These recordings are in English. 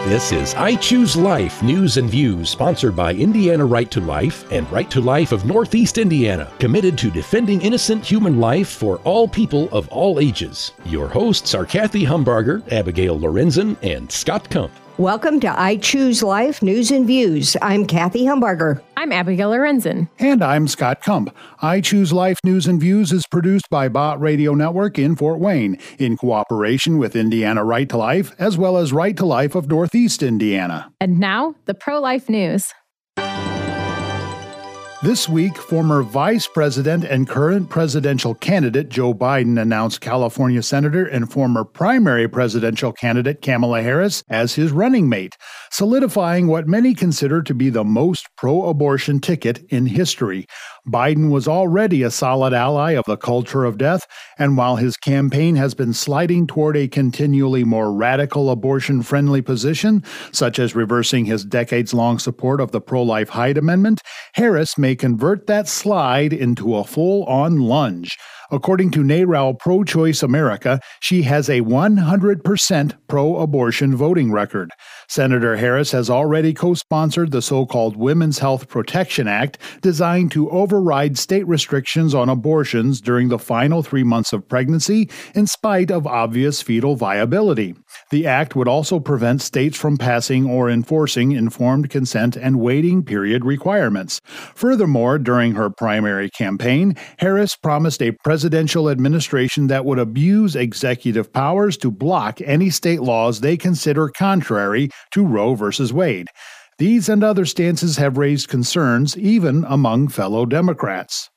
This is I Choose Life News and Views, sponsored by Indiana Right to Life and Right to Life of Northeast Indiana, committed to defending innocent human life for all people of all ages. Your hosts are Kathy Humbarger, Abigail Lorenzen, and Scott Kump. Welcome to I Choose Life News and Views. I'm Kathy Humbarger. I'm Abigail Lorenzen. And I'm Scott Kump. I Choose Life News and Views is produced by Bott Radio Network in Fort Wayne, in cooperation with Indiana Right to Life, as well as Right to Life of Northeast Indiana. And now, the pro-life news. This week, former Vice President and current presidential candidate Joe Biden announced California Senator and former primary presidential candidate Kamala Harris as his running mate, solidifying what many consider to be the most pro-abortion ticket in history. Biden was already a solid ally of the culture of death, and while his campaign has been sliding toward a continually more radical abortion-friendly position, such as reversing his decades-long support of the pro-life Hyde Amendment, Harris may convert that slide into a full-on lunge. According to NARAL Pro-Choice America, she has a 100% pro-abortion voting record. Senator Harris has already co-sponsored the so-called Women's Health Protection Act, designed to override state restrictions on abortions during the final 3 months of pregnancy, in spite of obvious fetal viability. The act would also prevent states from passing or enforcing informed consent and waiting period requirements. Furthermore, during her primary campaign, Harris promised a presidential administration that would abuse executive powers to block any state laws they consider contrary to Roe v. Wade. These and other stances have raised concerns even among fellow Democrats.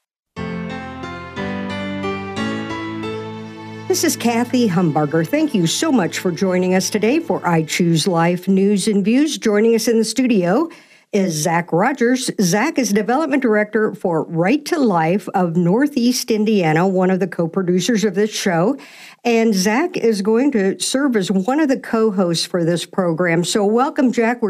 This is Kathy Humbarger. Thank you so much for joining us today for I Choose Life News and Views. Joining us in the studio is Zach Rogers. Zach is Development Director for Right to Life of Northeast Indiana, one of the co-producers of this show. And Zach is going to serve as one of the co-hosts for this program. So welcome, Zach.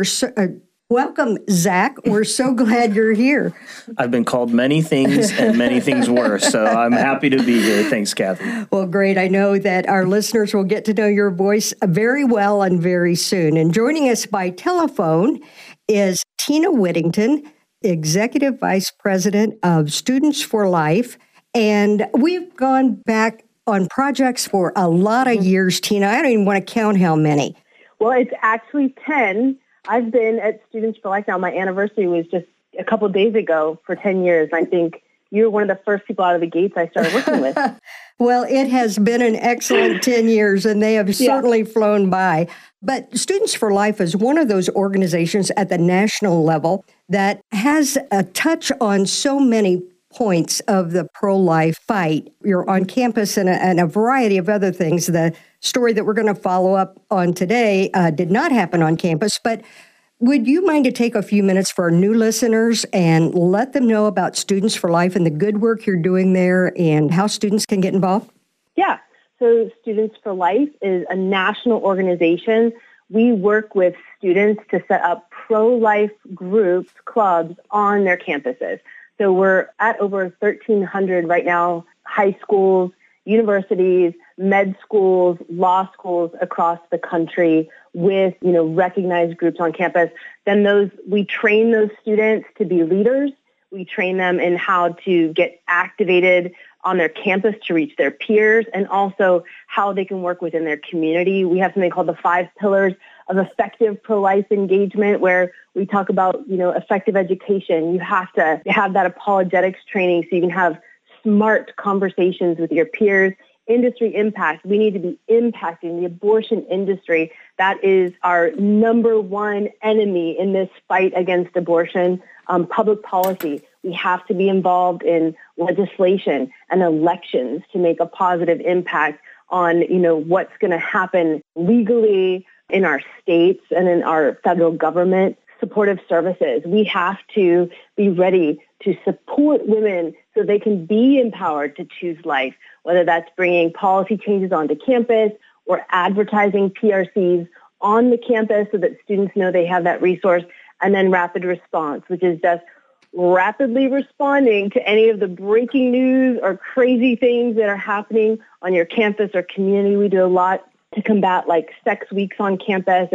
Welcome, Zach. We're so glad you're here. I've been called many things and many things worse, so I'm happy to be here. Thanks, Kathy. Well, great. I know that our listeners will get to know your voice very well and very soon. And joining us by telephone is Tina Whittington, Executive Vice President of Students for Life. And we've gone back on projects for a lot of years, Tina. I don't even want to count how many. Well, it's actually 10. I've been at Students for Life now. My anniversary was just a couple of days ago for 10 years. I think you were one of the first people out of the gates I started working with. Well, it has been an excellent 10 years, and they have certainly flown by. But Students for Life is one of those organizations at the national level that has a touch on so many points of the pro-life fight. You're on campus and a variety of other things. The story that we're going to follow up on today did not happen on campus, but would you mind to take a few minutes for our new listeners and let them know about Students for Life and the good work you're doing there and how students can get involved? Yeah. So Students for Life is a national organization. We work with students to set up pro-life groups, clubs on their campuses. So we're at over 1,300 right now, high schools, universities, med schools, law schools across the country with, recognized groups on campus. Then we train those students to be leaders. We train them in how to get activated on their campus to reach their peers, and also how they can work within their community. We have something called the 5 pillars of effective pro-life engagement, where we talk about, effective education. You have to have that apologetics training so you can have smart conversations with your peers. Industry impact. We need to be impacting the abortion industry. That is our number one enemy in this fight against abortion. Public policy. We have to be involved in legislation and elections to make a positive impact on, what's going to happen legally in our states and in our federal government. Supportive services. We have to be ready to support women so they can be empowered to choose life, whether that's bringing policy changes onto campus or advertising PRCs on the campus so that students know they have that resource, and then rapid response, which is just rapidly responding to any of the breaking news or crazy things that are happening on your campus or community. We do a lot to combat like sex weeks on campus and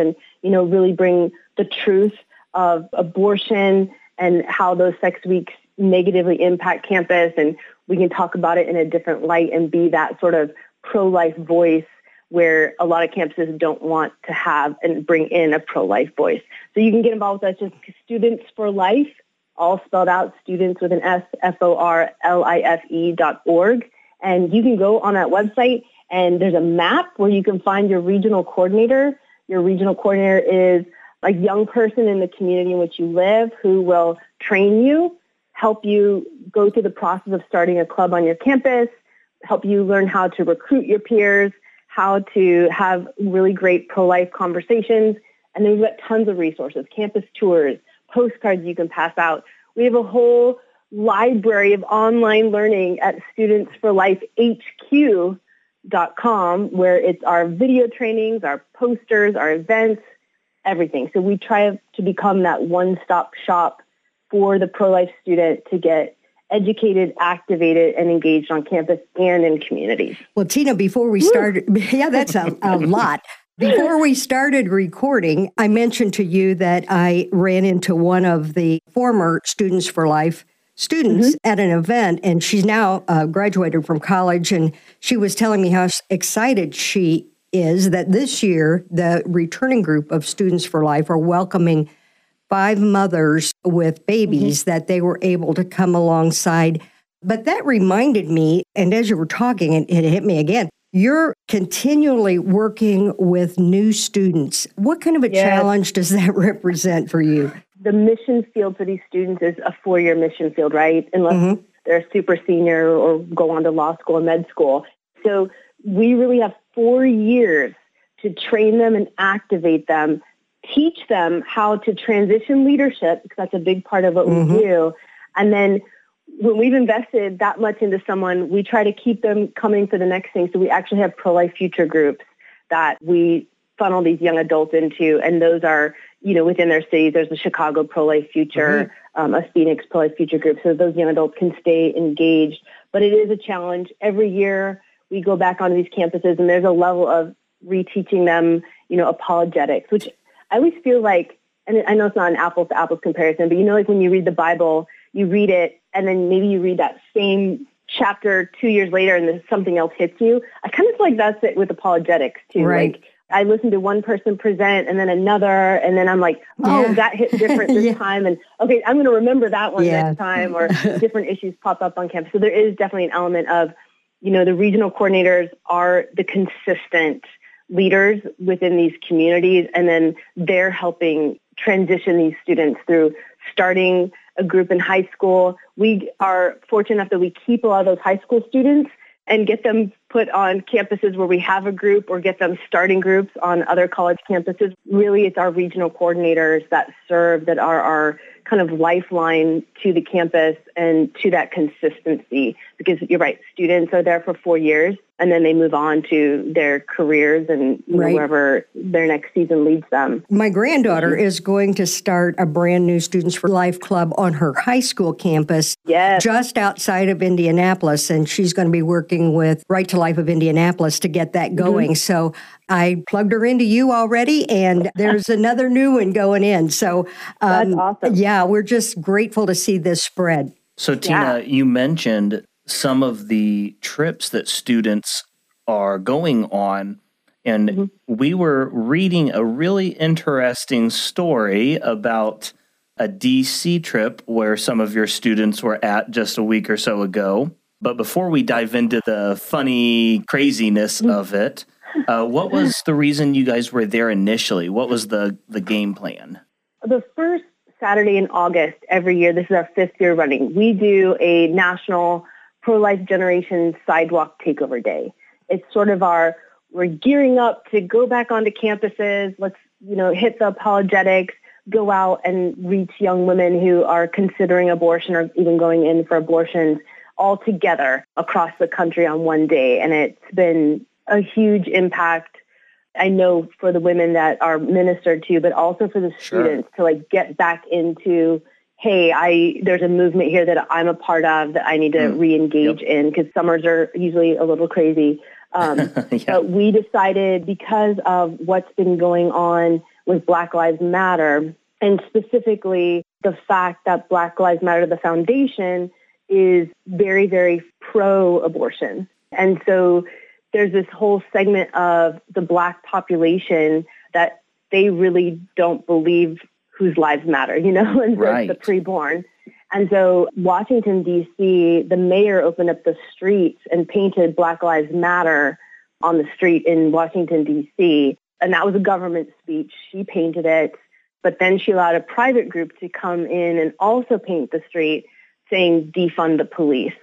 really bring the truth of abortion and how those sex weeks negatively impact campus. And we can talk about it in a different light and be that sort of pro-life voice where a lot of campuses don't want to have and bring in a pro-life voice. So you can get involved with us, just Students for Life, all spelled out, students with an S, FORLIFE.org. And you can go on that website and there's a map where you can find your regional coordinator. Your regional coordinator is a young person in the community in which you live who will train you, help you go through the process of starting a club on your campus, help you learn how to recruit your peers, how to have really great pro-life conversations. And then we've got tons of resources, campus tours, postcards you can pass out. We have a whole library of online learning at studentsforlifehq.com, where it's our video trainings, our posters, our events, everything. So we try to become that one-stop shop for the pro-life student to get educated, activated, and engaged on campus and in communities. Well, Tina, before we started, that's a lot. Before we started recording, I mentioned to you that I ran into one of the former Students for Life students at an event, and she's now graduated from college, and she was telling me how excited she is that this year the returning group of Students for Life are welcoming 5 mothers with babies that they were able to come alongside. But that reminded me, and as you were talking, it hit me again, you're continually working with new students. What kind of a challenge does that represent for you? The mission field for these students is a 4-year mission field, right? Unless they're a super senior or go on to law school or med school. So we really have 4 years to train them and activate them, teach them how to transition leadership, because that's a big part of what we do. And then when we've invested that much into someone, we try to keep them coming for the next thing. So we actually have pro-life future groups that we funnel these young adults into, and those are, within their cities. There's the Chicago Pro-Life Future, a Phoenix Pro-Life Future group, so those young adults can stay engaged. But it is a challenge. Every year we go back onto these campuses, and there's a level of reteaching them, apologetics, which I always feel like, and I know it's not an apples to apples comparison, but like when you read the Bible, you read it, and then maybe you read that same chapter 2 years later and then something else hits you. I kind of feel like that's it with apologetics too. Right. Like I listen to one person present and then another, and then I'm like, that hit different this time. And okay, I'm going to remember that one next time, or different issues pop up on campus. So there is definitely an element of, the regional coordinators are the consistent leaders within these communities, and then they're helping transition these students through starting a group in high school. We are fortunate enough that we keep a lot of those high school students and get them put on campuses where we have a group, or get them starting groups on other college campuses. Really, it's our regional coordinators that are our kind of lifeline to the campus and to that consistency. Because you're right, students are there for 4 years, and then they move on to their careers and wherever their next season leads them. My granddaughter is going to start a brand new Students for Life club on her high school campus just outside of Indianapolis, and she's going to be working with Right to Life of Indianapolis to get that going. So I plugged her into you already, and there's another new one going in. So that's awesome. Yeah, we're just grateful to see this spread. So Tina, you mentioned some of the trips that students are going on, and we were reading a really interesting story about a DC trip where some of your students were at just a week or so ago. But before we dive into the funny craziness of it, what was the reason you guys were there initially? What was the game plan? The first Saturday in August every year, this is our 5th year running, we do a national pro-life generation sidewalk takeover day. It's sort of we're gearing up to go back onto campuses. Let's, hit the apologetics, go out and reach young women who are considering abortion or even going in for abortions all together across the country on one day. And it's been a huge impact, I know, for the women that are ministered to, but also for the students to get back into, hey, there's a movement here that I'm a part of that I need to re-engage in, because summers are usually a little crazy. But we decided, because of what's been going on with Black Lives Matter, and specifically the fact that Black Lives Matter, the foundation, is very, very pro-abortion. And so there's this whole segment of the Black population that they really don't believe whose lives matter, and so it's the preborn. And so Washington, D.C., the mayor opened up the streets and painted Black Lives Matter on the street in Washington, D.C., and that was a government speech. She painted it, but then she allowed a private group to come in and also paint the street saying, defund the police.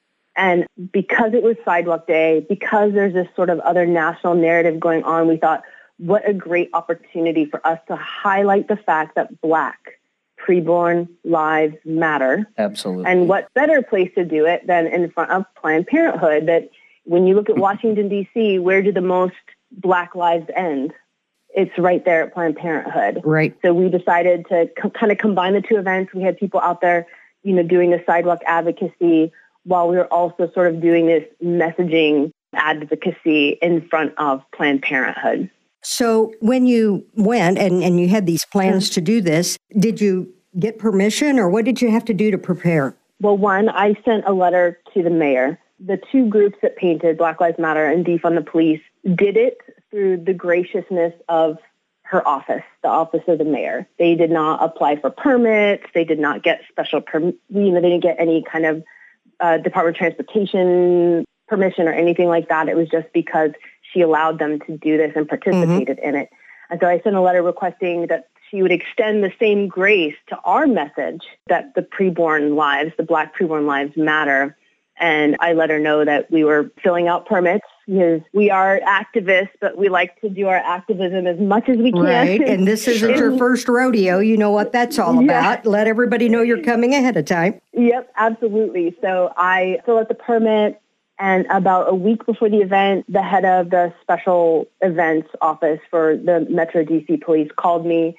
And because it was Sidewalk Day, because there's this sort of other national narrative going on, we thought, what a great opportunity for us to highlight the fact that Black preborn lives matter. Absolutely. And what better place to do it than in front of Planned Parenthood? That when you look at Washington, D.C., where do the most Black lives end? It's right there at Planned Parenthood. Right. So we decided to kind of combine the two events. We had people out there, doing the sidewalk advocacy while we were also sort of doing this messaging advocacy in front of Planned Parenthood. So when you went and you had these plans to do this, did you get permission or what did you have to do to prepare? Well, one, I sent a letter to the mayor. The two groups that painted Black Lives Matter and Defund the Police did it through the graciousness of her office, the office of the mayor. They did not apply for permits. They did not get special they didn't get any kind of Department of Transportation permission or anything like that. It was just because she allowed them to do this and participated in it. And so I sent a letter requesting that she would extend the same grace to our message that the preborn lives, the Black preborn lives matter. And I let her know that we were filling out permits because we are activists, but we like to do our activism as much as we can. Right, and this isn't your first rodeo. You know what that's all about. Let everybody know you're coming ahead of time. Yep, absolutely. So I filled out the permit. And about a week before the event, the head of the special events office for the Metro DC Police called me,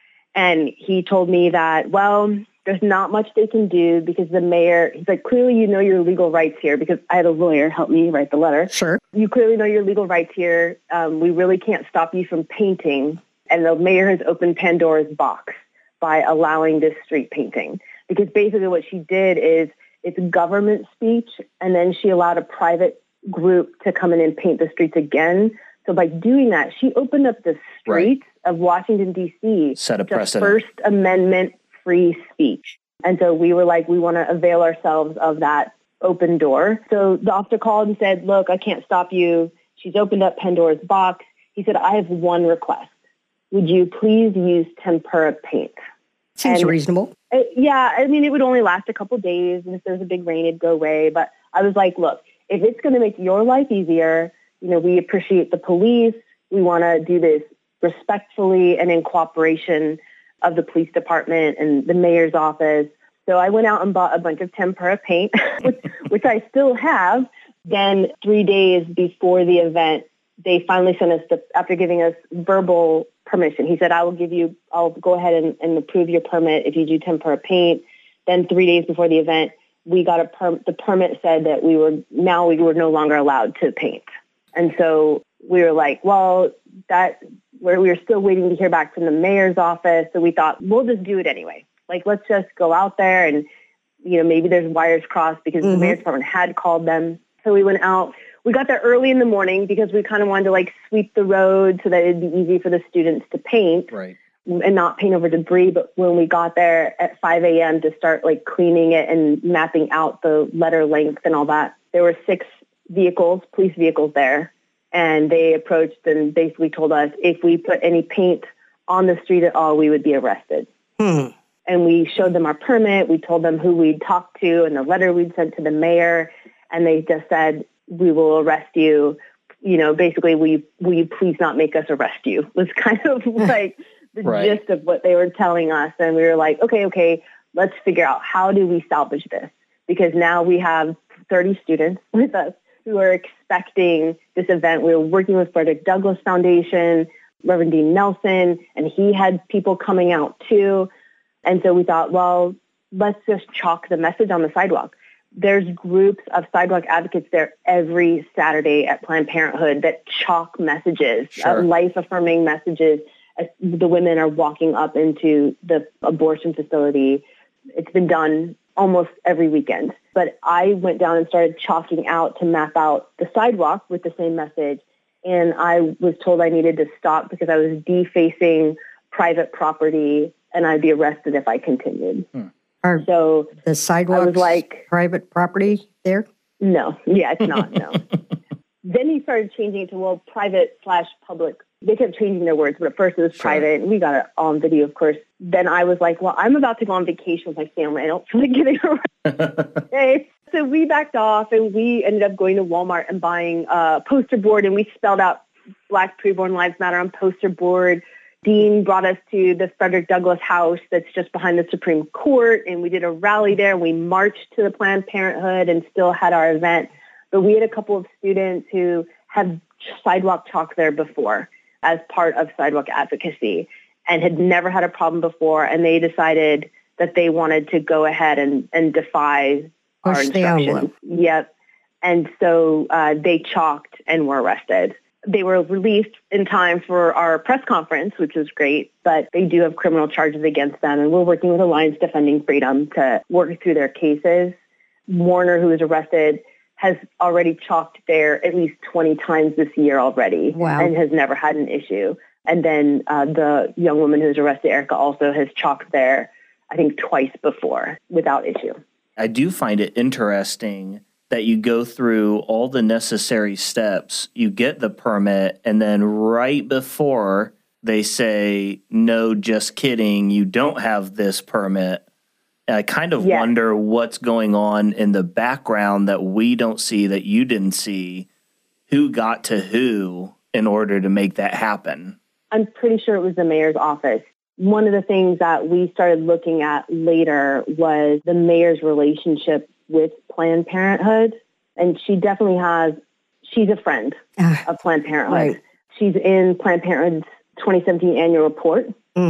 and he told me that, well, there's not much they can do because the mayor, he's like, clearly you know your legal rights here, because I had a lawyer help me write the letter. Sure. You clearly know your legal rights here. We really can't stop you from painting. And the mayor has opened Pandora's box by allowing this street painting. Because basically what she did is, it's government speech, and then she allowed a private group to come in and paint the streets again. So by doing that, she opened up the streets of Washington, D.C. Set a precedent. First Amendment free speech. And so we were like, we want to avail ourselves of that open door. So the officer called and said, look, I can't stop you. She's opened up Pandora's box. He said, I have one request. Would you please use tempera paint? Seems reasonable. It would only last a couple days, and if there's a big rain, it'd go away. But I was like, look, if it's going to make your life easier, we appreciate the police. We want to do this respectfully and in cooperation of the police department and the mayor's office. So I went out and bought a bunch of tempera paint, which I still have. Then 3 days before the event, they finally sent us, after giving us verbal permission. He said, I'll go ahead and approve your permit if you do tempera paint. Then 3 days before the event, we got the permit said that we were no longer allowed to paint. And so we were like, well, we were still waiting to hear back from the mayor's office. So we thought, we'll just do it anyway. Like, let's just go out there and, maybe there's wires crossed because the mayor's department had called them. So we went out. We got there early in the morning because we kind of wanted to sweep the road so that it'd be easy for the students to paint and not paint over debris. But when we got there at 5 a.m. to start cleaning it and mapping out the letter length and all that, there were 6 police vehicles there. And they approached and basically told us if we put any paint on the street at all, we would be arrested. And we showed them our permit. We told them who we'd talked to and the letter we'd sent to the mayor. And they just said, we will arrest you. Basically, will you please not make us arrest you? Was kind of the gist of what they were telling us. And we were like, okay, let's figure out how do we salvage this? Because now we have 30 students with us who are expecting this event. We were working with Frederick Douglass Foundation, Reverend Dean Nelson, and he had people coming out too. And so we thought, well, let's just chalk the message on the sidewalk. There's groups of sidewalk advocates there every Saturday at Planned Parenthood that chalk messages, life-affirming messages as the women are walking up into the abortion facility. It's been done almost every weekend. But I went down and started chalking out to map out the sidewalk with the same message. And I was told I needed to stop because I was defacing private property and I'd be arrested if I continued. So I the sidewalk was like, private property there? No. Yeah, it's not. No. Then he started changing it to, well, private/public. They kept changing their words, but at first it was private. And we got it on video, of course. Then I was like, well, I'm about to go on vacation with my family. I don't feel like getting arrested. Okay. So we backed off and we ended up going to Walmart and buying a poster board, and we spelled out Black Preborn Lives Matter on poster board. Dean brought us to the Frederick Douglass House that's just behind the Supreme Court, and we did a rally there, and we marched to the Planned Parenthood and still had our event. But we had a couple of students who had sidewalk chalk there before as part of sidewalk advocacy and had never had a problem before, and they decided that they wanted to go ahead and defy our instructions. Yep. And so they chalked and were arrested. They were released in time for our press conference, which was great, but they do have criminal charges against them. And we're working with Alliance Defending Freedom to work through their cases. Warner, who was arrested, has already chalked there at least 20 times this year already. Wow. And has never had an issue. And then the young woman who was arrested, Erica, also has chalked there, I think, twice before without issue. I do find it interesting that you go through all the necessary steps, you get the permit, and then right before they say, no, just kidding, you don't have this permit. And I kind of wonder what's going on in the background that we don't see, that you didn't see, who got to who in order to make that happen. I'm pretty sure it was the mayor's office. One of the things that we started looking at later was the mayor's relationship with Planned Parenthood. And she definitely she's a friend of Planned Parenthood. Right. She's in Planned Parenthood's 2017 annual report,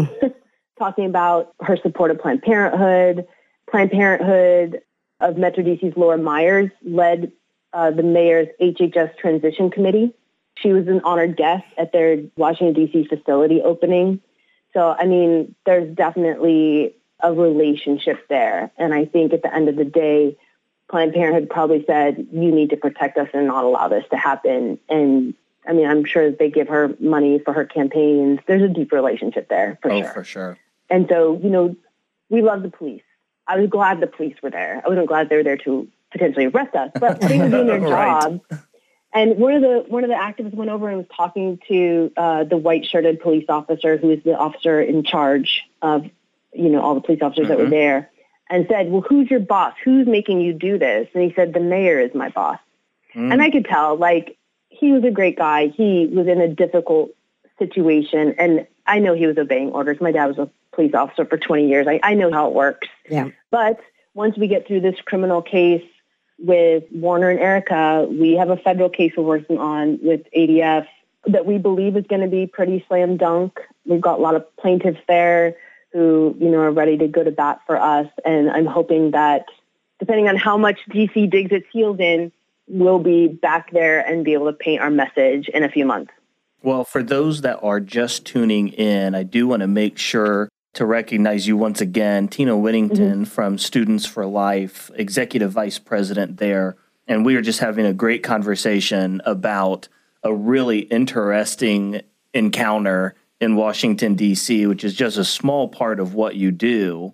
talking about her support of Planned Parenthood. Planned Parenthood of Metro DC's Laura Myers led the mayor's HHS transition committee. She was an honored guest at their Washington, D.C. facility opening. So, I mean, there's definitely a relationship there. And I think at the end of the day, Planned Parenthood probably said, you need to protect us and not allow this to happen. And, I mean, I'm sure they give her money for her campaigns. There's a deep relationship there, for sure. Oh, for sure. And so, you know, we love the police. I was glad the police were there. I wasn't glad they were there to potentially arrest us, but they were doing their job. And one of the activists went over and was talking to the white shirted police officer, who is the officer in charge of, you know, all the police officers that were there, and said, well, who's your boss? Who's making you do this? And he said, the mayor is my boss. And I could tell, like, he was a great guy. He was in a difficult situation. And I know he was obeying orders. My dad was a police officer for 20 years. I know how it works. Yeah. But once we get through this criminal case with Warner and Erica, we have a federal case we're working on with ADF that we believe is going to be pretty slam dunk. We've got a lot of plaintiffs there who, you know, are ready to go to bat for us. And I'm hoping that, depending on how much DC digs its heels in, we'll be back there and be able to paint our message in a few months. Well, for those that are just tuning in, I do want to make sure to recognize you once again, Tina Whittington from Students for Life, Executive Vice President there. And we are just having a great conversation about a really interesting encounter in Washington, D.C., which is just a small part of what you do.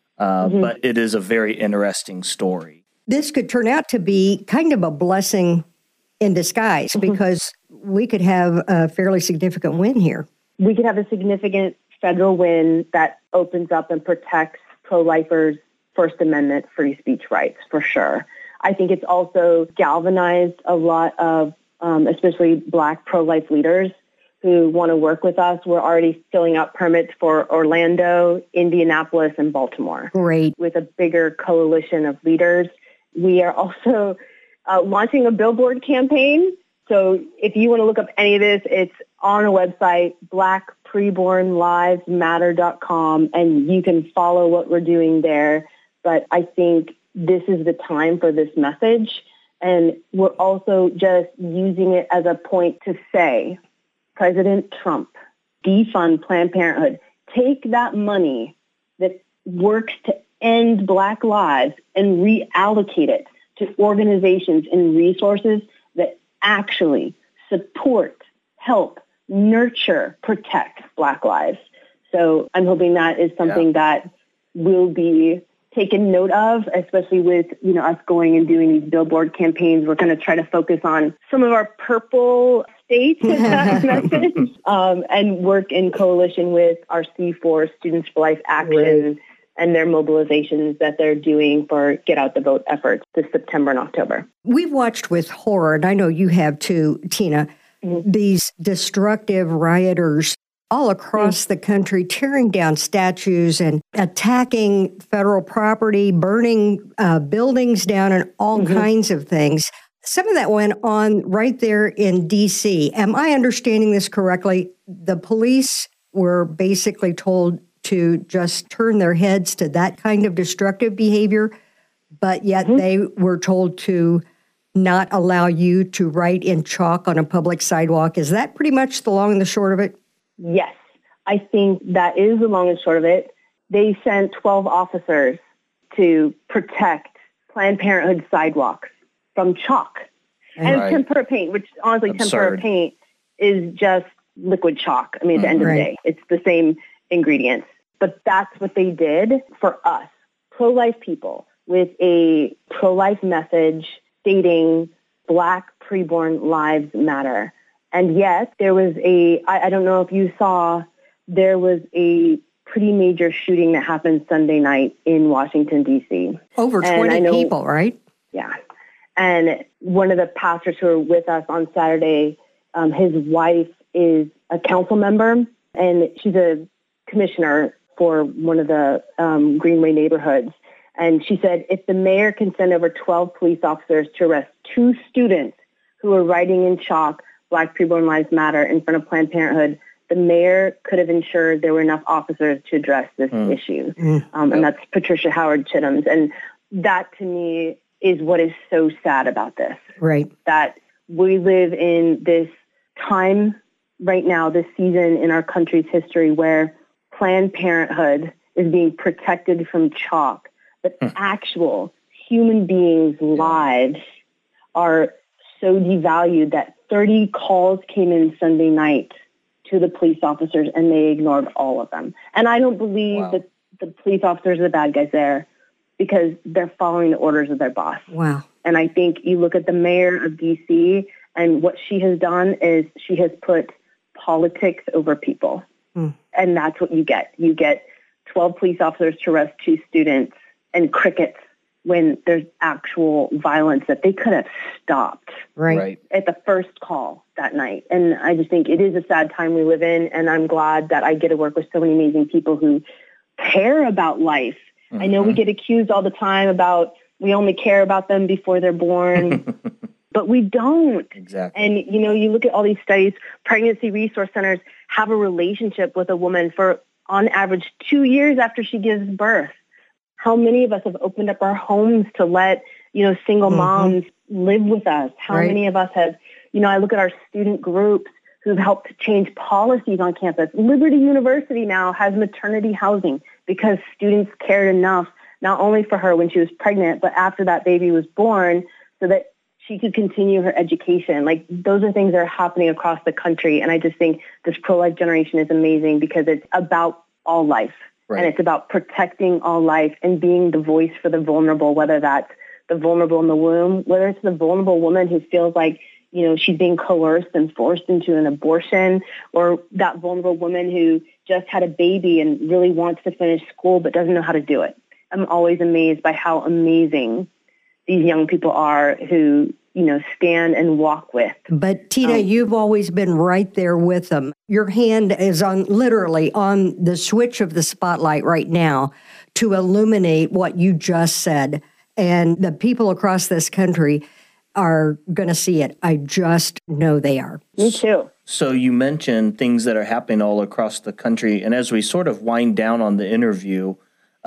But it is a very interesting story. This could turn out to be kind of a blessing in disguise because we could have a fairly significant win here. We could have a significant federal win that opens up and protects pro-lifers' First Amendment free speech rights, for sure. I think it's also galvanized a lot of, especially Black pro-life leaders who want to work with us. We're already filling out permits for Orlando, Indianapolis, and Baltimore. Great. With a bigger coalition of leaders. We are also launching a billboard campaign. So if you want to look up any of this, it's on a website, blackprebornlivesmatter.com, and you can follow what we're doing there. But I think this is the time for this message. And we're also just using it as a point to say, President Trump, defund Planned Parenthood. Take that money that works to end Black lives and reallocate it to organizations and resources that actually support, help, nurture, protect Black lives. So I'm hoping that is something that will be taken note of, especially with, us going and doing these billboard campaigns. We're going to try to focus on some of our purple states with that message, and work in coalition with our C4 Students for Life Action and their mobilizations that they're doing for Get Out the Vote efforts this September and October. We've watched with horror, and I know you have too, Tina, these destructive rioters all across the country tearing down statues and attacking federal property, burning buildings down, and all kinds of things. Some of that went on right there in D.C. Am I understanding this correctly? The police were basically told to just turn their heads to that kind of destructive behavior, but yet they were told to not allow you to write in chalk on a public sidewalk. Is that pretty much the long and the short of it? Yes, I think that is the long and short of it. They sent 12 officers to protect Planned Parenthood sidewalks from chalk and tempera paint, which honestly, tempera paint is just liquid chalk. I mean, at the end of the day, it's the same ingredients. But that's what they did for us, pro-life people with a pro-life message stating Black preborn lives matter. And yet there was I don't know if you saw, there was a pretty major shooting that happened Sunday night in Washington, D.C. Over 20 people, right? Yeah. And one of the pastors who were with us on Saturday, his wife is a council member, and she's a commissioner for one of the Greenway neighborhoods. And she said, if the mayor can send over 12 police officers to arrest 2 students who were writing in chalk, Black preborn lives matter, in front of Planned Parenthood, the mayor could have ensured there were enough officers to address this issue. And that's Patricia Howard Chittum's. And that, to me, is what is so sad about this. Right. That we live in this time right now, this season in our country's history where Planned Parenthood is being protected from chalk, but actual human beings' lives are so devalued that 30 calls came in Sunday night to the police officers, and they ignored all of them. And I don't believe that the police officers are the bad guys there, because they're following the orders of their boss. Wow. And I think you look at the mayor of D.C., and what she has done is she has put politics over people. And that's what you get. You get 12 police officers to arrest 2 students and crickets when there's actual violence that they could have stopped at the first call that night. And I just think it is a sad time we live in, and I'm glad that I get to work with so many amazing people who care about life. I know we get accused all the time about we only care about them before they're born, but we don't. Exactly. And, you look at all these studies, pregnancy resource centers have a relationship with a woman for, on average, 2 years after she gives birth. How many of us have opened up our homes to let, single moms live with us? How many of us have, I look at our student groups who've helped to change policies on campus. Liberty University now has maternity housing because students cared enough, not only for her when she was pregnant, but after that baby was born, so that she could continue her education. Like, those are things that are happening across the country. And I just think this pro-life generation is amazing because it's about all life. And it's about protecting all life and being the voice for the vulnerable, whether that's the vulnerable in the womb, whether it's the vulnerable woman who feels like, she's being coerced and forced into an abortion, or that vulnerable woman who just had a baby and really wants to finish school but doesn't know how to do it. I'm always amazed by how amazing these young people are who, stand and walk with. But Tina, you've always been right there with them. Your hand is literally on the switch of the spotlight right now to illuminate what you just said. And the people across this country are going to see it. I just know they are. Me too. So you mentioned things that are happening all across the country. And as we sort of wind down on the interview,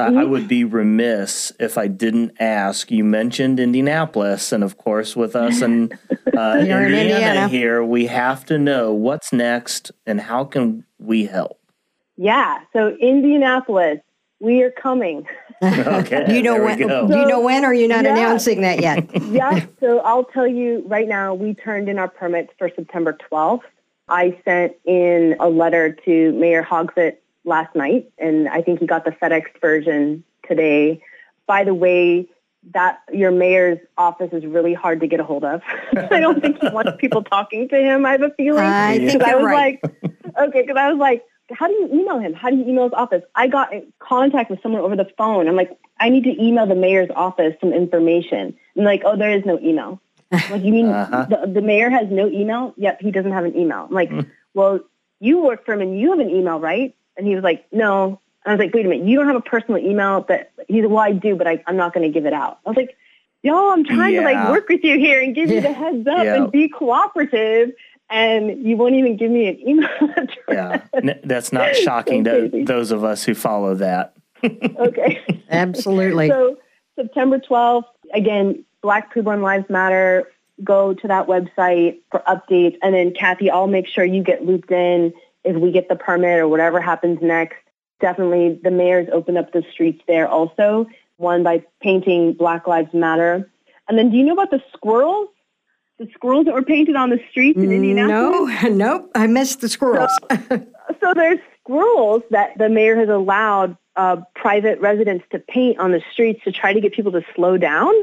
I would be remiss if I didn't ask. You mentioned Indianapolis, and of course, with us in Indiana here, we have to know what's next and how can we help. Yeah, so Indianapolis, we are coming. Okay, do you know when? Do you know when? Or are you not announcing that yet? Yeah, so I'll tell you right now. We turned in our permits for September 12th. I sent in a letter to Mayor Hogsett last night, and I think he got the FedEx version today. By the way, that your mayor's office is really hard to get a hold of. I don't think he wants people talking to him, I have a feeling. I think I you're was right. because I was like, how do you email him? How do you email his office? I got in contact with someone over the phone. I'm like, I need to email the mayor's office some information. And like, oh, there is no email. Like, you mean the mayor has no email? Yep, he doesn't have an email. I'm like, well, you work for him and you have an email, right? And he was like, no. I was like, wait a minute, you don't have a personal email? He's like, well, I do, but I'm not going to give it out. I was like, yo, I'm trying to like work with you here and give you the heads up and be cooperative. And you won't even give me an email address. Yeah, that's not shocking to those of us who follow that. Okay. Absolutely. So September 12th, again, Black Preborn Lives Matter. Go to that website for updates. And then, Kathy, I'll make sure you get looped in if we get the permit or whatever happens next. Definitely the mayor's opened up the streets there also, one by painting Black Lives Matter. And then do you know about the squirrels? The squirrels that were painted on the streets in Indianapolis? Nope, I missed the squirrels. So there's squirrels that the mayor has allowed private residents to paint on the streets to try to get people to slow down.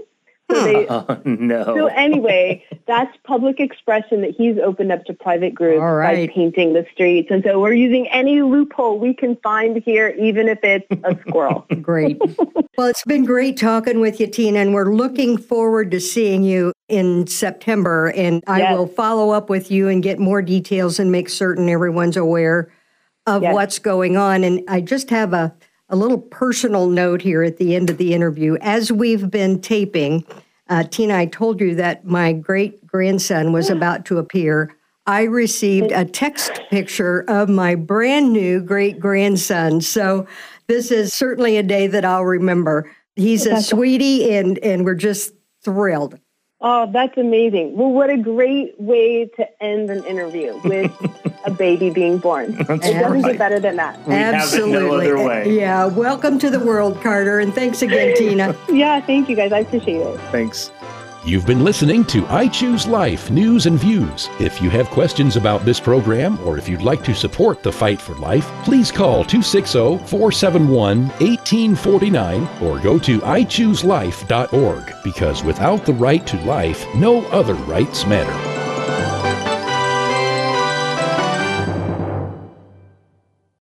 So anyway, that's public expression that he's opened up to private groups by painting the streets. And so we're using any loophole we can find here, even if it's a squirrel. Great. Well, it's been great talking with you, Tina, and we're looking forward to seeing you in September. And I will follow up with you and get more details and make certain everyone's aware of what's going on. And I just have a little personal note here at the end of the interview. As we've been taping, Tina, I told you that my great-grandson was about to appear. I received a text picture of my brand new great-grandson. So this is certainly a day that I'll remember. He's a sweetie, and we're just thrilled. Oh, that's amazing. Well, what a great way to end an interview with a baby being born. It doesn't get better than that. We Absolutely. have it no other way. Yeah. Welcome to the world, Carter. And thanks again, Tina. Yeah, thank you, guys. I appreciate it. Thanks. You've been listening to I Choose Life News and Views. If you have questions about this program or if you'd like to support the fight for life, please call 260-471-1849 or go to ichooselife.org, because without the right to life, no other rights matter.